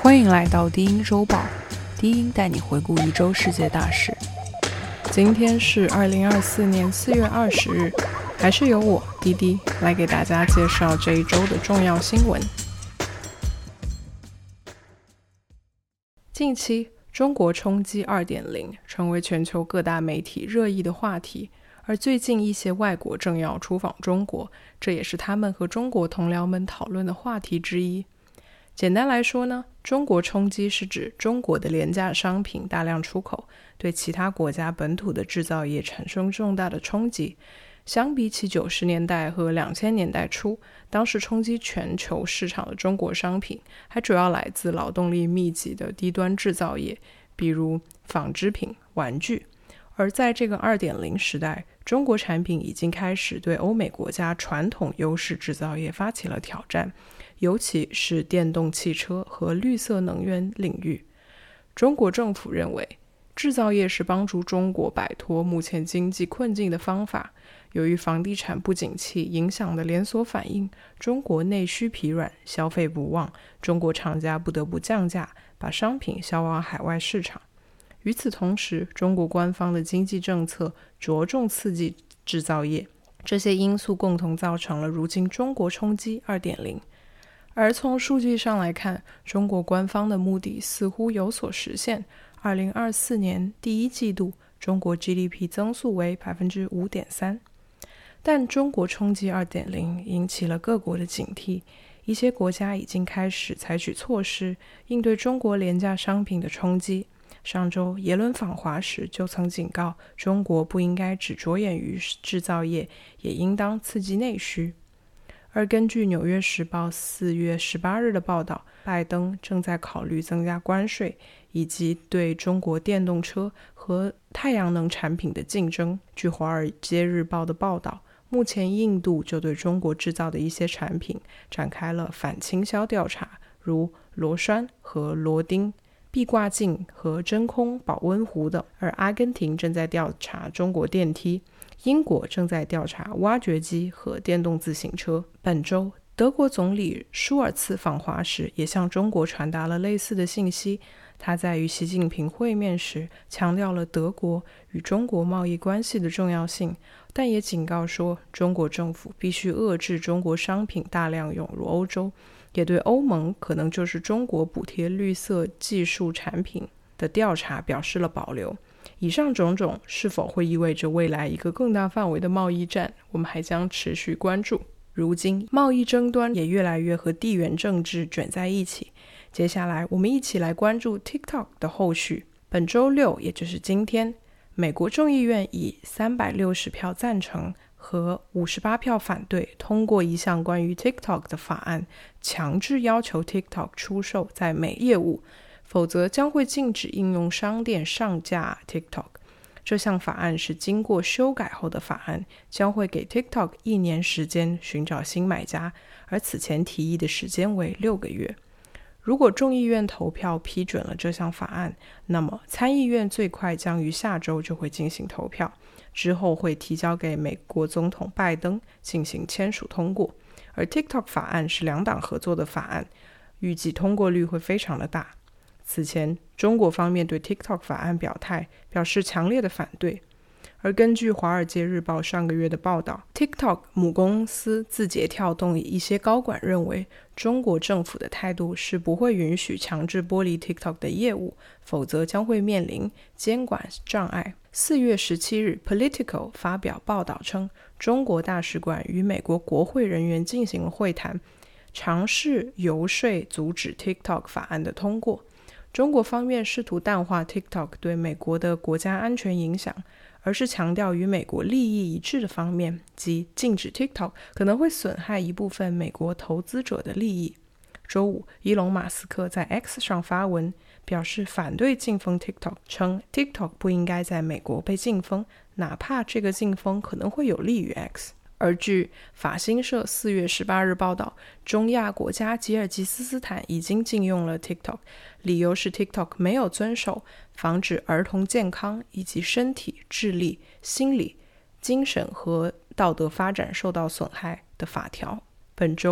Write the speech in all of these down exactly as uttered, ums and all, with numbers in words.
欢迎来到低音周报，低音带你回顾一周世界大事。今天是二零二四年四月二十日，还是由我滴滴来给大家介绍这一周的重要新闻。近期，中国冲击 二点零 成为全球各大媒体热议的话题，而最近一些外国政要出访中国，这也是他们和中国同僚们讨论的话题之一。简单来说呢，中国冲击是指中国的廉价商品大量出口，对其他国家本土的制造业产生重大的冲击。相比起九十年代和两千年代初，当时冲击全球市场的中国商品，还主要来自劳动力密集的低端制造业，比如纺织品、玩具。而在这个 二点零 时代，中国产品已经开始对欧美国家传统优势制造业发起了挑战，尤其是电动汽车和绿色能源领域。中国政府认为，制造业是帮助中国摆脱目前经济困境的方法。由于房地产不景气影响的连锁反应，中国内需疲软，消费不旺，中国厂家不得不降价，把商品销往海外市场。与此同时，中国官方的经济政策着重刺激制造业，这些因素共同造成了如今中国冲击 二点零。而从数据上来看，中国官方的目的似乎有所实现。二零二四年第一季度，中国 G D P 增速为 百分之五点三。但中国冲击 二点零 引起了各国的警惕，一些国家已经开始采取措施应对中国廉价商品的冲击。上周耶伦访华时就曾警告，中国不应该只着眼于制造业，也应当刺激内需。而根据纽约时报四月十八日的报道，拜登正在考虑增加关税，以及对中国电动车和太阳能产品的竞争。据华尔街日报的报道，目前印度就对中国制造的一些产品展开了反倾销调查，如螺栓和螺钉、壁挂镜和真空保温壶等。而阿根廷正在调查中国电梯，英国正在调查挖掘机和电动自行车。本周德国总理舒尔茨访华时也向中国传达了类似的信息。他在与习近平会面时强调了德国与中国贸易关系的重要性，但也警告说中国政府必须遏制中国商品大量涌入欧洲，也对欧盟可能就是中国补贴绿色技术产品的调查表示了保留。以上种种是否会意味着未来一个更大范围的贸易战，我们还将持续关注。如今贸易争端也越来越和地缘政治卷在一起，接下来我们一起来关注 TikTok 的后续。本周六，也就是今天，美国众议院以三百六十票赞成和五十八票反对通过一项关于 TikTok 的法案，强制要求 TikTok 出售在美业务，否则将会禁止应用商店上架 TikTok。 这项法案是经过修改后的法案，将会给 TikTok 一年时间寻找新买家，而此前提议的时间为六个月。如果众议院投票批准了这项法案，那么参议院最快将于下周就会进行投票，之后会提交给美国总统拜登进行签署通过。而 TikTok 法案是两党合作的法案，预计通过率会非常的大。此前，中国方面对 TikTok 法案表态，表示强烈的反对。而根据华尔街日报上个月的报道， TikTok 母公司字节跳动一些高管认为，中国政府的态度是不会允许强制剥离 TikTok 的业务，否则将会面临监管障碍。四月十七日 Politico 发表报道称，中国大使馆与美国国会人员进行了会谈，尝试游说阻止 TikTok 法案的通过。中国方面试图淡化 TikTok 对美国的国家安全影响，而是强调与美国利益一致的方面，即禁止 TikTok 可能会损害一部分美国投资者的利益。周五，伊隆马斯克在 X 上发文，表示反对禁封 TikTok， 称 TikTok 不应该在美国被禁封，哪怕这个禁封可能会有利于 X。而据法新社四月十八日报道，中亚国家吉尔吉斯斯坦已经禁用了 TikTok， 理由是 TikTok 没有遵守防止儿童健康以及身体、智力、心理、精神和道德发展受到损害的法条。本周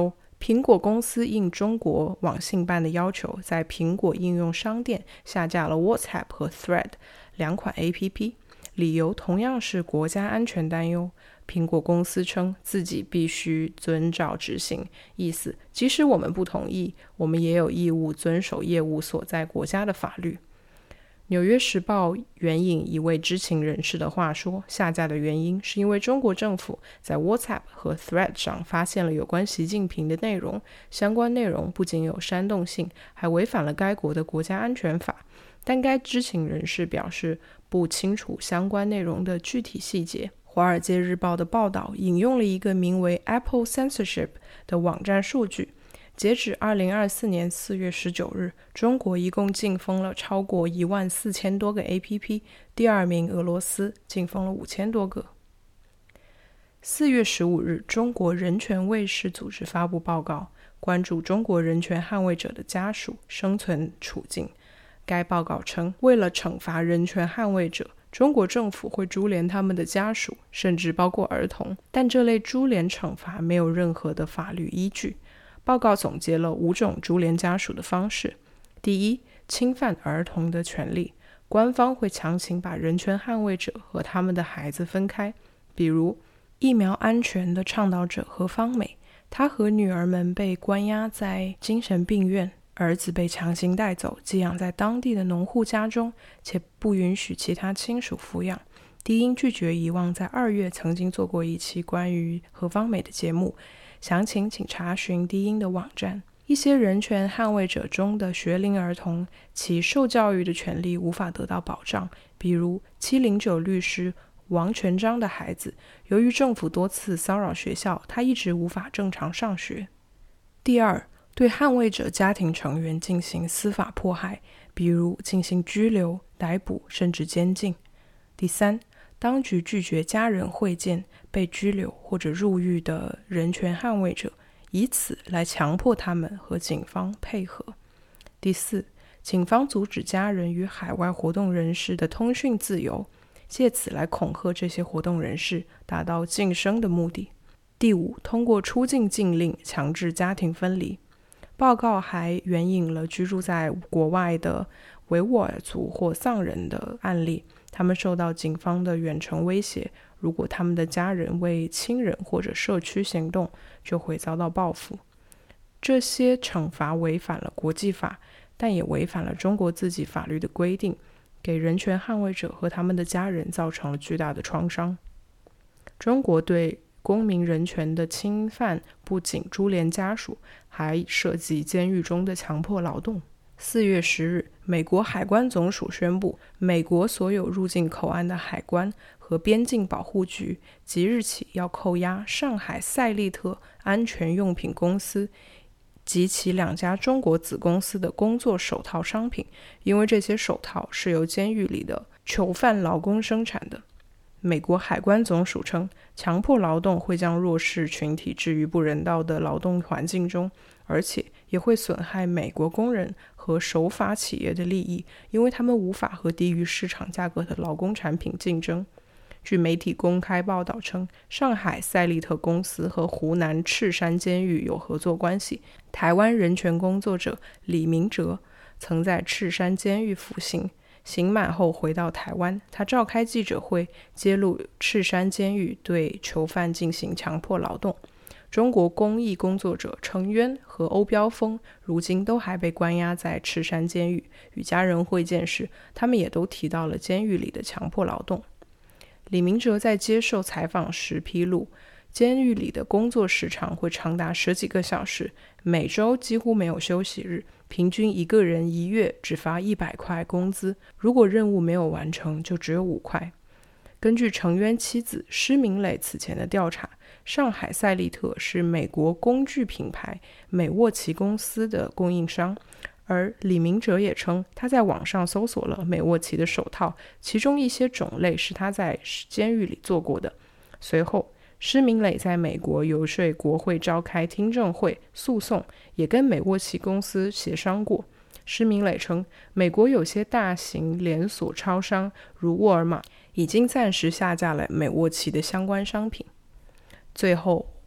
苹果公司应中国网信办的要求，在苹果应用商店下架了 WhatsApp 和 Thread 两款 A P P， 理由同样是国家安全担忧。苹果公司称自己必须遵照执行，意思即使我们不同意，我们也有义务遵守业务所在国家的法律。纽约时报援引一位知情人士的话说，下架的原因是因为中国政府在 WhatsApp 和 Thread 上发现了有关习近平的内容，相关内容不仅有煽动性，还违反了该国的国家安全法。但该知情人士表示不清楚相关内容的具体细节。华尔街日报的报道引用了一个名为 Apple Censorship 的网站数据，截止二零二四年四月十九日，中国一共禁封了超过一万四千多个 A P P， 第二名俄罗斯禁封了五千多个。四月十五日，中国人权卫士组织发布报告，关注中国人权捍卫者的家属生存处境。该报告称，为了惩罚人权捍卫者，中国政府会株连他们的家属，甚至包括儿童，但这类株连惩罚没有任何的法律依据。报告总结了五种株连家属的方式。第一，侵犯儿童的权利，官方会强行把人权捍卫者和他们的孩子分开，比如疫苗安全的倡导者何方美，她和女儿们被关押在精神病院，儿子被强行带走，寄养在当地的农户家中，且不允许其他亲属抚养。低音拒绝遗忘在二月曾经做过一期关于何方美的节目，详情请查询低音的网站。一些人权捍卫者中的学龄儿童，其受教育的权利无法得到保障，比如七零九律师王全章的孩子，由于政府多次骚扰学校，他一直无法正常上学。第二，对捍卫者家庭成员进行司法迫害，比如进行拘留、逮捕甚至监禁。第三，当局拒绝家人会见被拘留或者入狱的人权捍卫者，以此来强迫他们和警方配合。第四，警方阻止家人与海外活动人士的通讯自由，借此来恐吓这些活动人士，达到晋升的目的。第五，通过出境禁令强制家庭分离。报告还援引了居住在国外的维吾尔族或藏人的案例，他们受到警方的远程威胁，如果他们的家人为亲人或者社区行动，就会遭到报复。这些惩罚违反了国际法，但也违反了中国自己法律的规定，给人权捍卫者和他们的家人造成了巨大的创伤。中国对公民人权的侵犯不仅株连家属，还涉及监狱中的强迫劳动。四月十日，美国海关总署宣布，美国所有入境口岸的海关和边境保护局即日起要扣押上海赛利特安全用品公司及其两家中国子公司的工作手套商品，因为这些手套是由监狱里的囚犯劳工生产的。美国海关总署称，强迫劳动会将弱势群体置于不人道的劳动环境中，而且也会损害美国工人和守法企业的利益，因为他们无法和低于市场价格的劳工产品竞争。据媒体公开报道称，上海赛利特公司和湖南赤山监狱有合作关系。台湾人权工作者李明哲曾在赤山监狱服刑，刑满后回到台湾，他召开记者会，揭露赤山监狱对囚犯进行强迫劳动。中国公益工作者程渊和欧标峰如今都还被关押在赤山监狱，与家人会见时，他们也都提到了监狱里的强迫劳动。李明哲在接受采访时披露，监狱里的工作时长会长达十几个小时，每周几乎没有休息日，平均一个人一月只发一百块工资，如果任务没有完成就只有五块。根据程渊妻子施明磊此前的调查，上海赛利特是美国工具品牌美沃奇公司的供应商，而李明哲也称，他在网上搜索了美沃奇的手套，其中一些种类是他在监狱里做过的。随后施明磊在美国游说国会召开听证会诉讼，也跟美沃奇公司协商过。施明磊称，美国有些大型连锁超商如沃尔玛已经暂时下架了美沃奇的相关商品。最后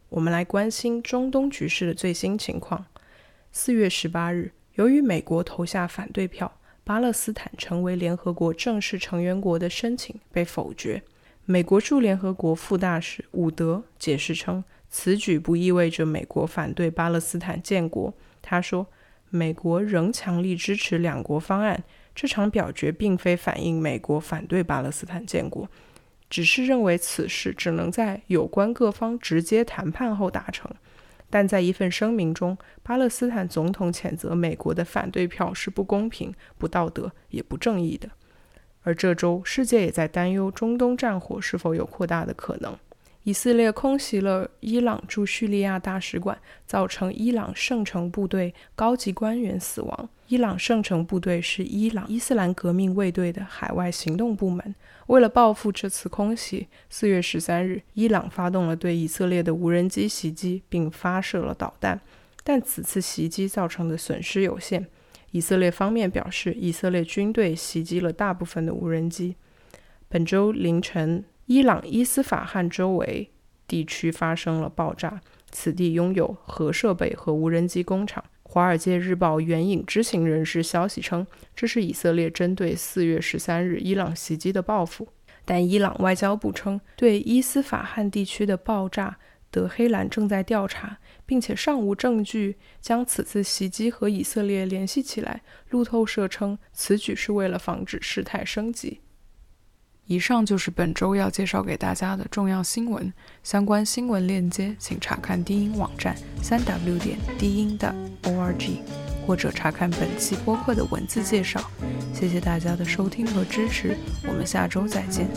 我们来关心中东局势的最新情况。四月十八日，由于美国投下反对票，巴勒斯坦成为联合国正式成员国的申请被否决。美国驻联合国副大使伍德解释称，此举不意味着美国反对巴勒斯坦建国。他说，美国仍强力支持两国方案，这场表决并非反映美国反对巴勒斯坦建国，只是认为此事只能在有关各方直接谈判后达成。但在一份声明中，巴勒斯坦总统谴责美国的反对票是不公平、不道德也不正义的。而这周，世界也在担忧中东战火是否有扩大的可能。以色列空袭了伊朗驻叙利亚大使馆，造成伊朗圣城部队高级官员死亡。伊朗圣城部队是伊朗伊斯兰革命卫队的海外行动部门。为了报复这次空袭，四月十三日，伊朗发动了对以色列的无人机袭击，并发射了导弹。但此次袭击造成的损失有限。以色列方面表示，以色列军队袭击了大部分的无人机。本周凌晨，伊朗伊斯法罕周围地区发生了爆炸，此地拥有核设备和无人机工厂。华尔街日报援引知情人士消息称，这是以色列针对四月十三日伊朗袭击的报复。但伊朗外交部称，对伊斯法罕地区的爆炸，德黑兰正在调查，并且尚无证据将此次袭击和以色列联系起来。路透社称，此举是为了防止事态升级。以上就是本周要介绍给大家的重要新闻，相关新闻链接请查看低音网站 三 w 点低音的 org， 或者查看本期播客的文字介绍。谢谢大家的收听和支持，我们下周再见。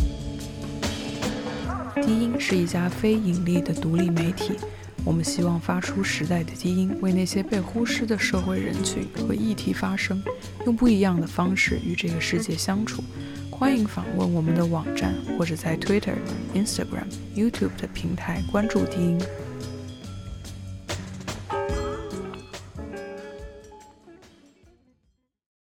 低音是一家非盈利的独立媒体，我们希望发出时代的低音，为那些被忽视的社会人群和议题发声，用不一样的方式与这个世界相处。欢迎访问我们的网站，或者在 Twitter、Instagram、YouTube 的平台关注低音。